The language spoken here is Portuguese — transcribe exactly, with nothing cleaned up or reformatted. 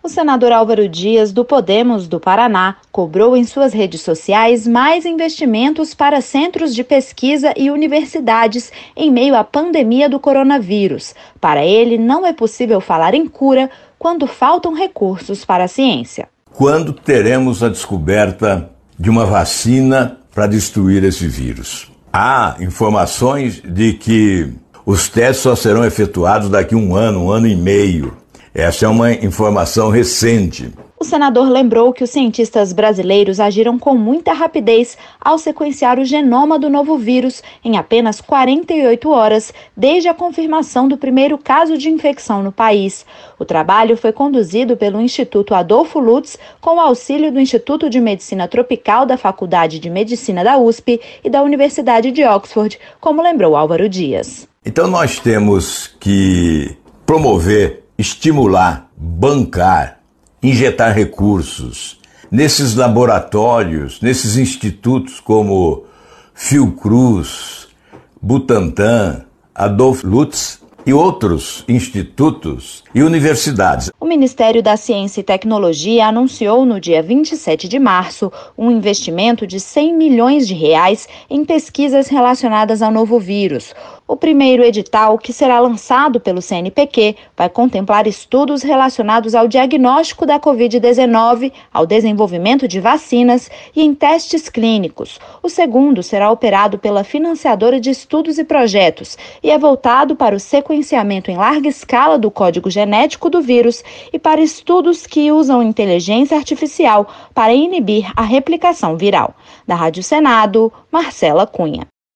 O senador Álvaro Dias, do Podemos do Paraná, cobrou em suas redes sociais mais investimentos para centros de pesquisa e universidades em meio à pandemia do coronavírus. Para ele, não é possível falar em cura quando faltam recursos para a ciência. Quando teremos a descoberta de uma vacina para destruir esse vírus? Há informações de que os testes só serão efetuados daqui a um ano, um ano e meio. Essa é uma informação recente. O senador lembrou que os cientistas brasileiros agiram com muita rapidez ao sequenciar o genoma do novo vírus em apenas quarenta e oito horas, desde a confirmação do primeiro caso de infecção no país. O trabalho foi conduzido pelo Instituto Adolfo Lutz, com o auxílio do Instituto de Medicina Tropical da Faculdade de Medicina da U S P e da Universidade de Oxford, como lembrou Álvaro Dias. Então nós temos que promover, estimular, bancar, injetar recursos nesses laboratórios, nesses institutos como Fiocruz, Butantan, Adolfo Lutz e outros institutos e universidades. O Ministério da Ciência e Tecnologia anunciou no dia vinte e sete de março um investimento de cem milhões de reais em pesquisas relacionadas ao novo vírus. O primeiro edital, que será lançado pelo C N P Q, vai contemplar estudos relacionados ao diagnóstico da covid dezenove, ao desenvolvimento de vacinas e em testes clínicos. O segundo será operado pela financiadora de estudos e projetos e é voltado para o sequenciamento em larga escala do código genético do vírus e para estudos que usam inteligência artificial para inibir a replicação viral. Da Rádio Senado, Marcela Cunha.